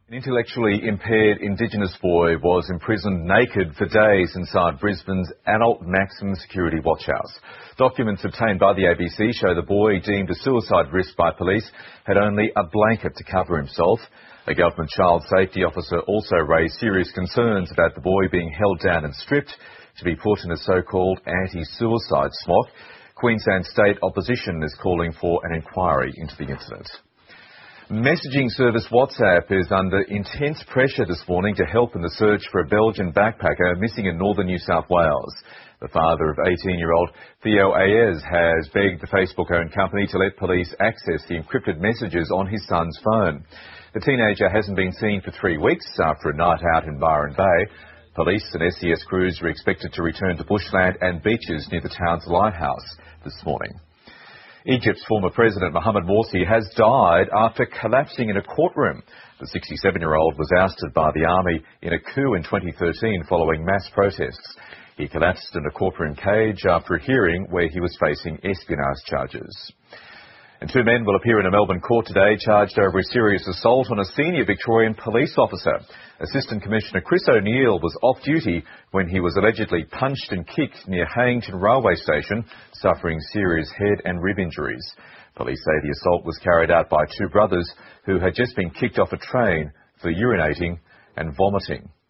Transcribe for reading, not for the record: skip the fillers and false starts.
An intellectually impaired Indigenous boy was imprisoned naked for days inside Brisbane's adult maximum security watchhouse. Documents obtained by the ABC show the boy, deemed a suicide risk by police, had only a blanket to cover himself. A government child safety officer also raised serious concerns about the boy being held down and stripped to be put in a so-called anti-suicide smock. Queensland State opposition is calling for an inquiry into the incident. Messaging service WhatsApp is under intense pressure this morning to help in the search for a Belgian backpacker missing in northern New South Wales. The father of 18-year-old Theo Ayez has begged the Facebook-owned company to let police access the encrypted messages on his son's phone. The teenager hasn't been seen for 3 weeks after a night out in Byron Bay. Police and SES crews are expected to return to bushland and beaches near the town's lighthouse this morning. Egypt's former president Mohamed Morsi has died after collapsing in a courtroom. The 67-year-old was ousted by the army in a coup in 2013 following mass protests. He collapsed in a courtroom cage after a hearing where he was facing espionage charges. And 2 men will appear in a Melbourne court today charged over a serious assault on a senior Victorian police officer. Assistant Commissioner Chris O'Neill was off duty when he was allegedly punched and kicked near Hayington Railway Station, suffering serious head and rib injuries. Police say the assault was carried out by 2 brothers who had just been kicked off a train for urinating and vomiting.